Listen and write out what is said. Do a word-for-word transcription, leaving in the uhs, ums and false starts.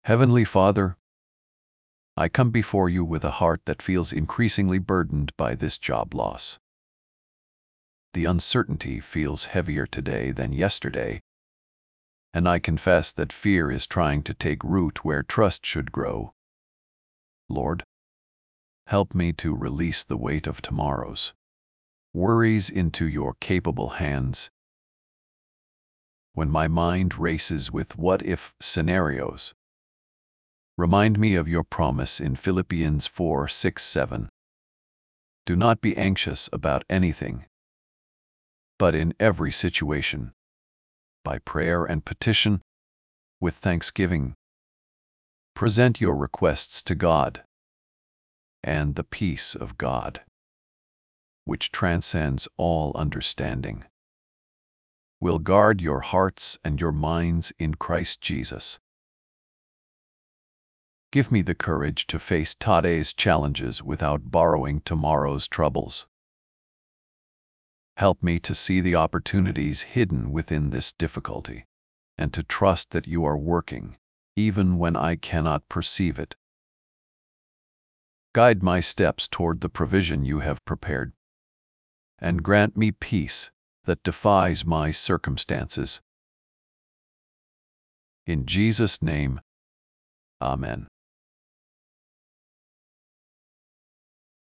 Heavenly Father, I come before you with a heart that feels increasingly burdened by this job loss. The uncertainty feels heavier today than yesterday, and I confess that fear is trying to take root where trust should grow. Lord, help me to release the weight of tomorrow's worries into your capable hands. When my mind races with what-if scenarios, remind me of your promise in Philippians four, six, seven. Do not be anxious about anything, but in every situation, by prayer and petition, with thanksgiving, present your requests to God, and the peace of God, which transcends all understanding, will guard your hearts and your minds in Christ Jesus. Give me the courage to face today's challenges without borrowing tomorrow's troubles. Help me to see the opportunities hidden within this difficulty, and to trust that you are working, even when I cannot perceive it. Guide my steps toward the provision you have prepared, and grant me peace that defies my circumstances. In Jesus' name, Amen.